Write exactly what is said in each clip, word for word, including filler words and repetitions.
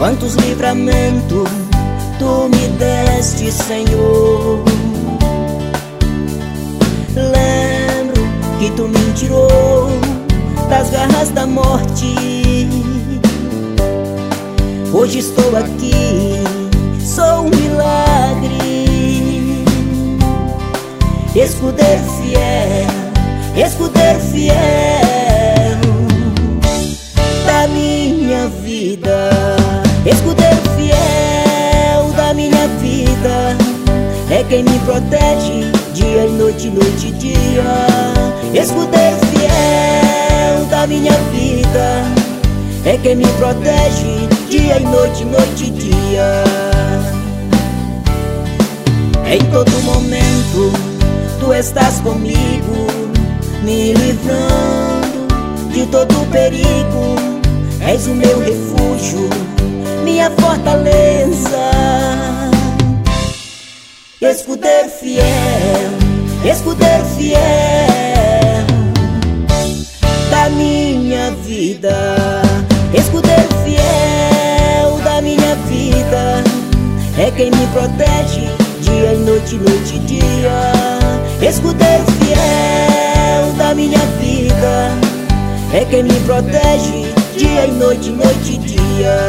Quantos livramentos tu me deste, Senhor. Lembro que tu me tirou das garras da morte. Hoje estou aqui, sou um milagre. Escudeiro fiel, escudeiro fiel da minha vida. Escudeiro fiel da minha vida, é quem me protege dia e noite, noite e dia. Escudeiro fiel da minha vida, é quem me protege dia e noite, noite e dia. Em todo momento tu estás comigo, me livrando de todo perigo. És o meu refúgio, minha fortaleza. Escudeiro fiel, escudeiro fiel da minha vida. Escudeiro fiel da minha vida, é quem me protege dia e noite, noite e dia. Escudeiro fiel da minha vida, é quem me protege dia e noite, noite e dia.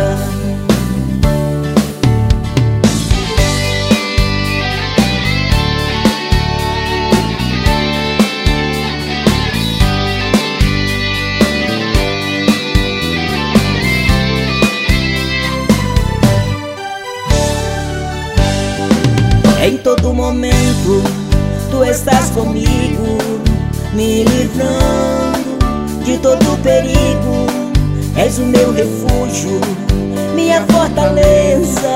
Em todo momento tu estás comigo, me livrando de todo perigo. És o meu refúgio, minha fortaleza.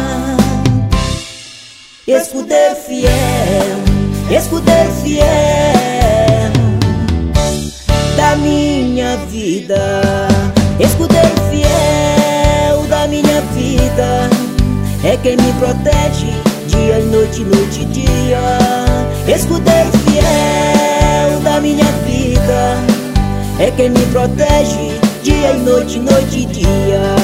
Escudeiro fiel, escudeiro fiel da minha vida. Escudeiro fiel da minha vida, é quem me protege dia e noite, noite e dia. Escudeiro fiel da minha vida, é quem me protege dia e noite, noite e dia.